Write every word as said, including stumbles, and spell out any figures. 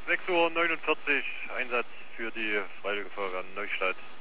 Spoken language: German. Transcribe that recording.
sechs Uhr neunundvierzig, Einsatz für die Freiwillige Feuerwehr Neustadt.